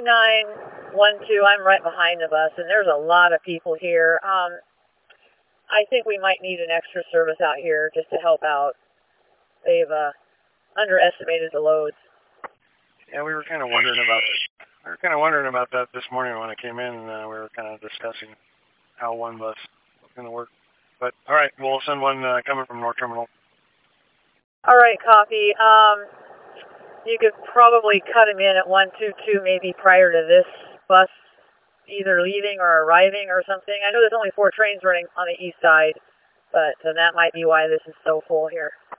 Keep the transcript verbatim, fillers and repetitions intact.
nine one two, I'm right behind the bus, and there's a lot of people here. Um, I think we might need an extra service out here just to help out. They've uh, underestimated the loads. Yeah, we were kind of wondering about it. We were kind of wondering about that this morning when I came in, and uh, we were kind of discussing how one bus was going to work. But, all right, we'll send one uh, coming from North Terminal. All right, copy. Um, you could probably cut him in at one two two maybe prior to this bus either leaving or arriving or something. I know there's only four trains running on the east side, but uh, that might be why this is so full here.